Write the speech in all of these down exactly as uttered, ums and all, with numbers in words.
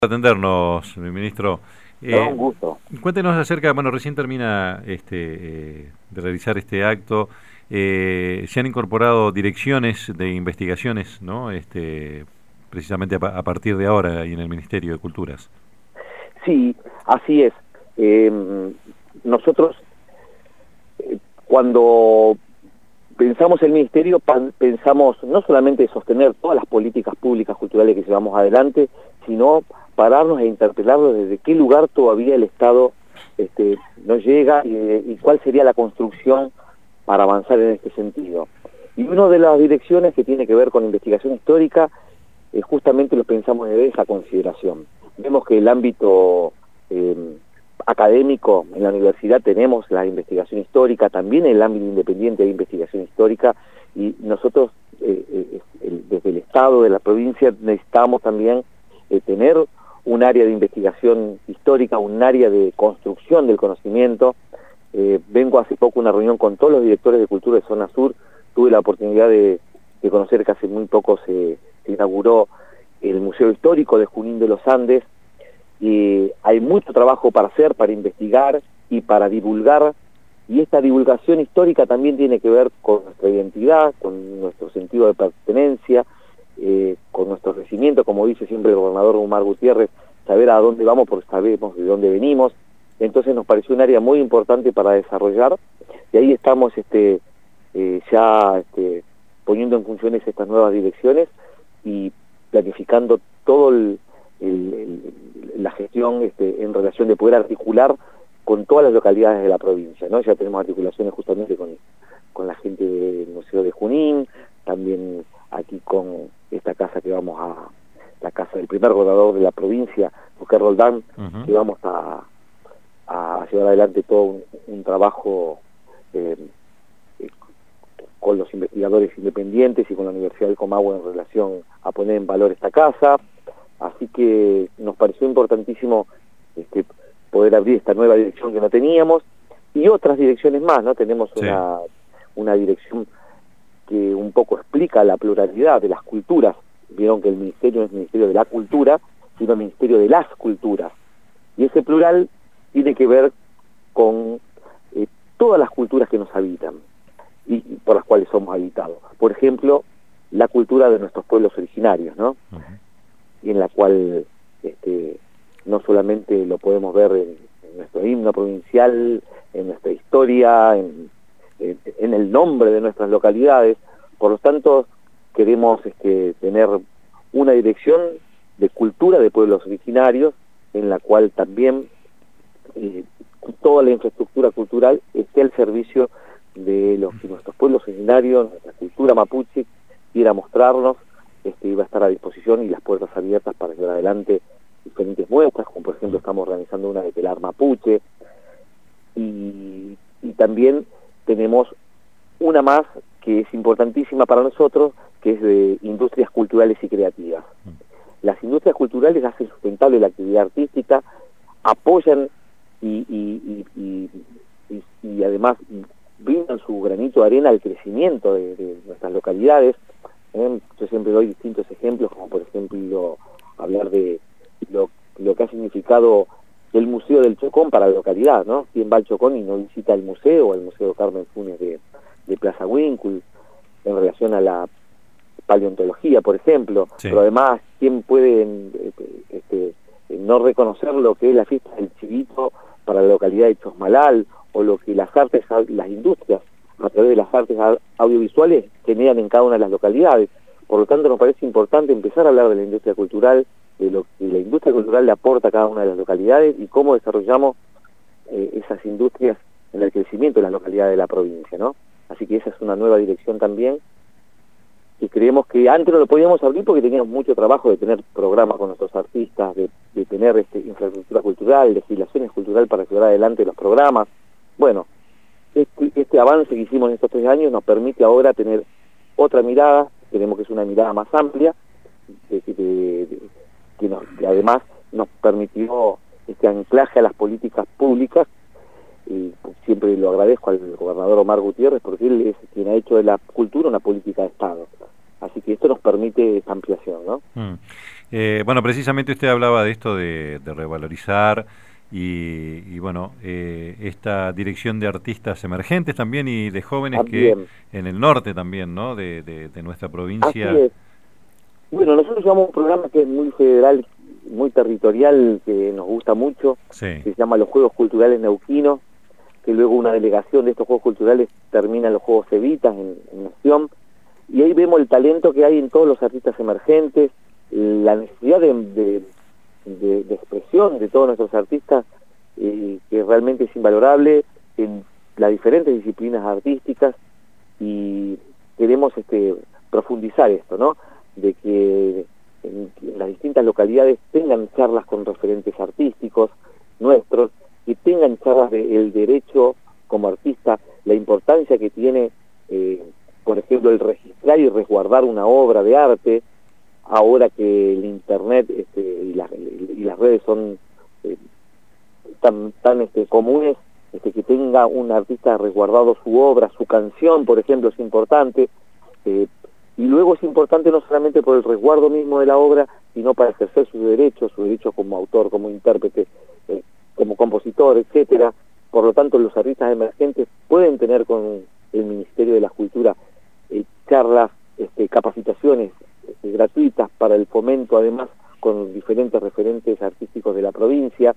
Atendernos, mi ministro. No, Eh, un gusto. Cuéntenos acerca, bueno, recién termina este eh, de realizar este acto. Eh, se han incorporado direcciones de investigaciones, ¿no? Este, precisamente a, pa- a partir de ahora y en el Ministerio de Culturas. Sí, así es. Eh, nosotros, eh, cuando pensamos el Ministerio, pan- pensamos no solamente sostener todas las políticas públicas culturales que llevamos adelante, sino pararnos e interpelarnos desde qué lugar todavía el Estado este, no llega y, y cuál sería la construcción para avanzar en este sentido. Y una de las direcciones que tiene que ver con investigación histórica, eh, justamente lo pensamos desde esa consideración. Vemos que el ámbito eh, académico en la universidad tenemos la investigación histórica, también el ámbito independiente de investigación histórica, y nosotros eh, eh, el, desde el Estado, de la provincia, necesitamos también eh, tener un área de investigación histórica, un área de construcción del conocimiento. Eh, vengo hace poco a una reunión con todos los directores de cultura de Zona Sur, tuve la oportunidad de, de conocer que hace muy poco se, se inauguró el Museo Histórico de Junín de los Andes, y hay mucho trabajo para hacer, para investigar y para divulgar, y esta divulgación histórica también tiene que ver con nuestra identidad, con nuestro sentido de pertenencia, eh, con nuestro crecimiento, como dice siempre el gobernador Omar Gutiérrez, saber a dónde vamos porque sabemos de dónde venimos. Entonces nos pareció un área muy importante para desarrollar, y ahí estamos este, eh, ya este, poniendo en funciones estas nuevas direcciones y planificando todo el, el, el, la gestión este, en relación de poder articular con todas las localidades de la provincia, ¿no? Ya tenemos articulaciones justamente con, con la gente del Museo de Junín, también aquí con esta casa que vamos a, la casa del primer gobernador de la provincia, José Roldán, Uh-huh. que vamos a, a llevar adelante todo un, un trabajo eh, eh, con los investigadores independientes y con la Universidad del Comahue en relación a poner en valor esta casa. Así que nos pareció importantísimo este, poder abrir esta nueva dirección que no teníamos, y otras direcciones más, ¿no? Tenemos Sí. una, una dirección que un poco explica la pluralidad de las culturas. Vieron que el ministerio no es Ministerio de la Cultura, sino Ministerio de las Culturas. Y ese plural tiene que ver con eh, todas las culturas que nos habitan y, y por las cuales somos habitados. Por ejemplo, la cultura de nuestros pueblos originarios, ¿no? Uh-huh. Y en la cual este, no solamente lo podemos ver en, en nuestro himno provincial, en nuestra historia, en, en, en el nombre de nuestras localidades. Por lo tanto, queremos este, tener una dirección de cultura de pueblos originarios, en la cual también eh, toda la infraestructura cultural esté al servicio de los que nuestros pueblos originarios, nuestra cultura mapuche, quiera mostrarnos. Este, iba a estar a disposición y las puertas abiertas para llevar adelante diferentes muestras, como por ejemplo estamos organizando una de telar mapuche, y, y también tenemos una más que es importantísima para nosotros, que es de industrias culturales y creativas. Las industrias culturales hacen sustentable la actividad artística, apoyan y, y, y, y, y, y además brindan su granito de arena al crecimiento de, de nuestras localidades. ¿Eh? Yo siempre doy distintos ejemplos, como por ejemplo hablar de lo, lo que ha significado el Museo del Chocón para la localidad, ¿no? ¿Quién va al Chocón y no visita el museo, el Museo Carmen Funes de, de Plaza Huíncul, en relación a la paleontología, por ejemplo? Sí. Pero además, ¿quién puede este, no reconocer lo que es la fiesta del Chivito para la localidad de Chosmalal, o lo que las artes, las industrias a través de las artes audiovisuales generan en cada una de las localidades? Por lo tanto, nos parece importante empezar a hablar de la industria cultural, de lo que la industria cultural le aporta a cada una de las localidades y cómo desarrollamos eh, esas industrias en el crecimiento de las localidades de la provincia, ¿no? Así que esa es una nueva dirección también, y creemos que antes no lo podíamos abrir porque teníamos mucho trabajo de tener programas con nuestros artistas, de, de tener este, infraestructura cultural, legislaciones cultural para llevar adelante los programas. Bueno, Este, este avance que hicimos en estos tres años nos permite ahora tener otra mirada. Creemos que es una mirada más amplia, de, de, de, que, nos, que además nos permitió este anclaje a las políticas públicas, y siempre lo agradezco al gobernador Omar Gutiérrez, porque él es quien ha hecho de la cultura una política de Estado. Así que esto nos permite esa ampliación, ¿no? Mm. Eh, bueno, precisamente usted hablaba de esto de, de revalorizar y, y bueno, eh, esta dirección de artistas emergentes también y de jóvenes que También, en el norte también, ¿no? De, de, de nuestra así provincia. es. Bueno, nosotros llevamos un programa que es muy federal, muy territorial, que nos gusta mucho, Sí. que se llama los Juegos Culturales Neuquinos, que luego una delegación de estos Juegos Culturales termina en los Juegos Evitas en, en Nación, y ahí vemos el talento que hay en todos los artistas emergentes, la necesidad de, de, de, de expresión de todos nuestros artistas, eh, que realmente es invalorable en las diferentes disciplinas artísticas, y queremos este, profundizar esto, ¿no? De que en, en las distintas localidades tengan charlas con referentes artísticos nuestros, que tengan charlas del derecho como artista, la importancia que tiene, eh, por ejemplo, el registrar y resguardar una obra de arte, ahora que el internet este, y, las, y las redes son eh, tan, tan este, comunes, este, que tenga un artista resguardado su obra, su canción, por ejemplo, es importante, eh, y luego es importante no solamente por el resguardo mismo de la obra, sino para ejercer sus derechos, sus derechos como autor, como intérprete, eh, como compositor, etcétera. Por lo tanto, los artistas emergentes pueden tener con el Ministerio de la Cultura eh, charlas, este, capacitaciones este, gratuitas para el fomento, además, con diferentes referentes artísticos de la provincia,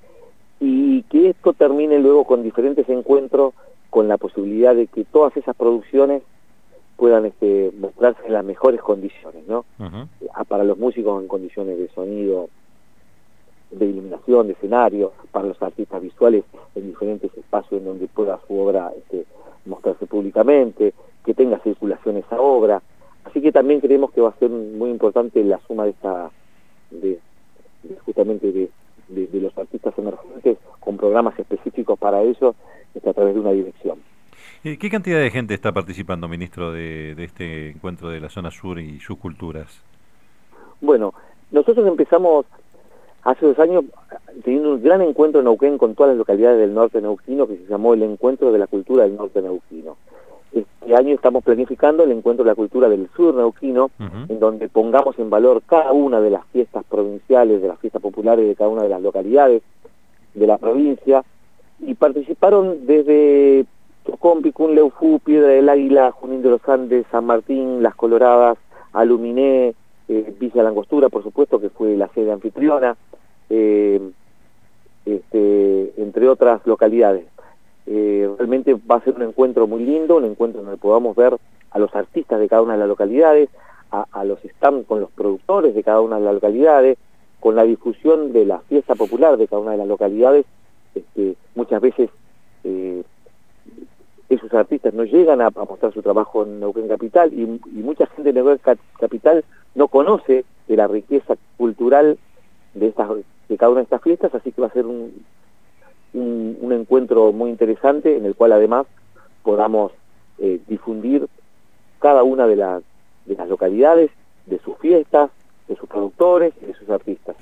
y que esto termine luego con diferentes encuentros, con la posibilidad de que todas esas producciones puedan este, mostrarse en las mejores condiciones, ¿no? Uh-huh. Para los músicos en condiciones de sonido, de iluminación, de escenario, para los artistas visuales en diferentes espacios en donde pueda su obra este, mostrarse públicamente, que tenga circulación esa obra. Así que también creemos que va a ser muy importante la suma de esta, de, de justamente de, de, de los artistas emergentes con programas específicos para ellos, este, a través de una dirección. ¿Qué cantidad de gente está participando, ministro, de, de este encuentro de la zona sur y sus culturas? Bueno, nosotros empezamos hace dos años teniendo un gran encuentro en Neuquén con todas las localidades del norte neuquino, que se llamó el Encuentro de la Cultura del Norte Neuquino. Este año estamos planificando el Encuentro de la Cultura del Sur Neuquino, uh-huh. en donde pongamos en valor cada una de las fiestas provinciales, de las fiestas populares de cada una de las localidades de la provincia, y participaron desde Chocón, Picún, Leufú, Piedra del Águila, Junín de los Andes, San Martín, Las Coloradas, Aluminé, eh, Villa Langostura, por supuesto, que fue la sede anfitriona, eh, este, entre otras localidades. Eh, realmente va a ser un encuentro muy lindo, un encuentro donde podamos ver a los artistas de cada una de las localidades, a, a los stands con los productores de cada una de las localidades, con la difusión de la fiesta popular de cada una de las localidades. Este, muchas veces eh, esos artistas no llegan a, a mostrar su trabajo en Neuquén Capital, y, y mucha gente de Neuquén Capital no conoce de la riqueza cultural de estas de cada una de estas fiestas, así que va a ser un, un, un encuentro muy interesante en el cual además podamos eh, difundir cada una de, la, de las localidades, de sus fiestas, de sus productores y de sus artistas.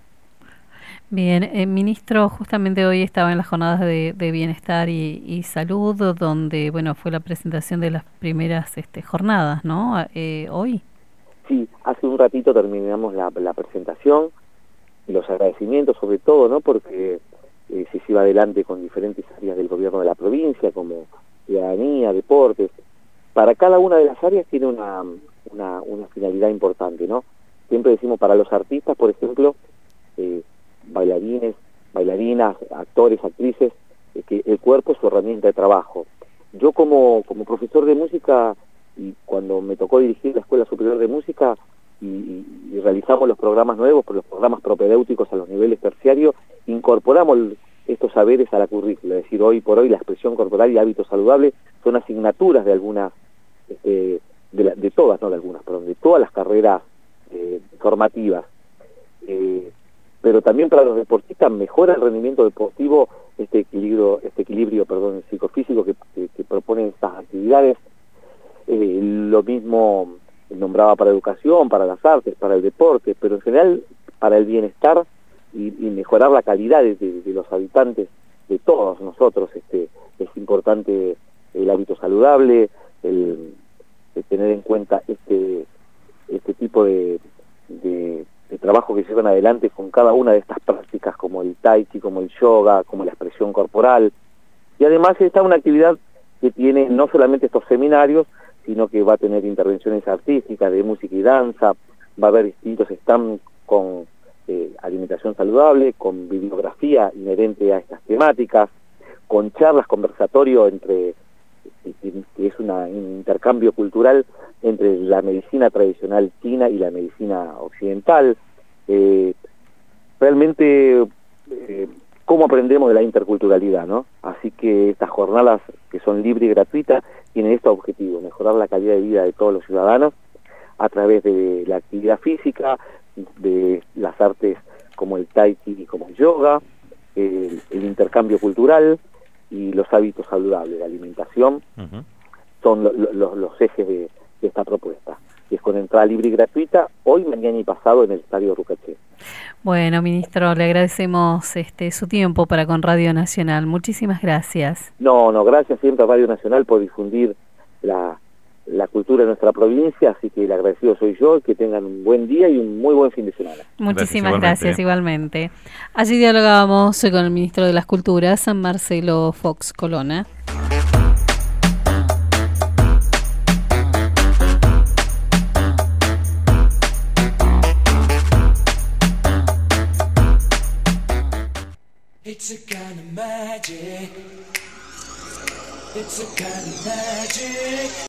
Bien, eh, ministro, justamente hoy estaba en las jornadas de, de bienestar y, y salud, donde bueno fue la presentación de las primeras este, jornadas, ¿no? Eh, hoy. Sí, hace un ratito terminamos la, la presentación, los agradecimientos sobre todo, ¿no? Porque eh, se lleva adelante con diferentes áreas del gobierno de la provincia, como ciudadanía, deportes. Para cada una de las áreas tiene una, una, una finalidad importante, ¿no? Siempre decimos para los artistas, por ejemplo, eh, bailarines, bailarinas, actores, actrices, eh, que el cuerpo es su herramienta de trabajo. Yo como, como profesor de música, y cuando me tocó dirigir la Escuela Superior de Música y, y, y realizamos los programas nuevos, los programas propedéuticos a los niveles terciarios, incorporamos estos saberes a la currícula. Es decir, hoy por hoy la expresión corporal y hábitos saludables son asignaturas de algunas, este, de, la, de todas, no de algunas, perdón, de todas las carreras eh, formativas. Eh, pero también para los deportistas mejora el rendimiento deportivo este equilibrio, este equilibrio, perdón, psicofísico que, que, que proponen estas actividades. Eh, lo mismo nombraba para educación, para las artes, para el deporte, pero en general para el bienestar y, y mejorar la calidad de, de, de los habitantes, de todos nosotros. Este, es importante el hábito saludable, el, el tener en cuenta este, este tipo de, de, de trabajo que se llevan adelante con cada una de estas prácticas, como el tai chi, como el yoga, como la expresión corporal. Y además está una actividad que tiene no solamente estos seminarios, sino que va a tener intervenciones artísticas de música y danza, va a haber distintos stands con eh, alimentación saludable, con bibliografía inherente a estas temáticas, con charlas, conversatorio entre, que es una, un intercambio cultural entre la medicina tradicional china y la medicina occidental. Eh, realmente, eh, cómo aprendemos de la interculturalidad, ¿no? Así que estas jornadas, que son libres y gratuitas, tienen este objetivo: mejorar la calidad de vida de todos los ciudadanos a través de la actividad física, de las artes como el tai chi y como el yoga, el, el intercambio cultural y los hábitos saludables, la alimentación. Uh-huh. Son lo, lo, los ejes de, de esta propuesta, que es con entrada libre y gratuita, hoy, mañana y pasado en el Estadio Rucaché. Bueno, ministro, le agradecemos este su tiempo para con Radio Nacional. Muchísimas gracias. No, no, gracias siempre a Radio Nacional por difundir la, la cultura de nuestra provincia, así que el agradecido soy yo, que tengan un buen día y un muy buen fin de semana. Muchísimas gracias, igualmente. gracias, igualmente. Allí dialogábamos con el ministro de las Culturas, Marcelo Fox Colonna. It's a kind of magic. It's a kind of magic.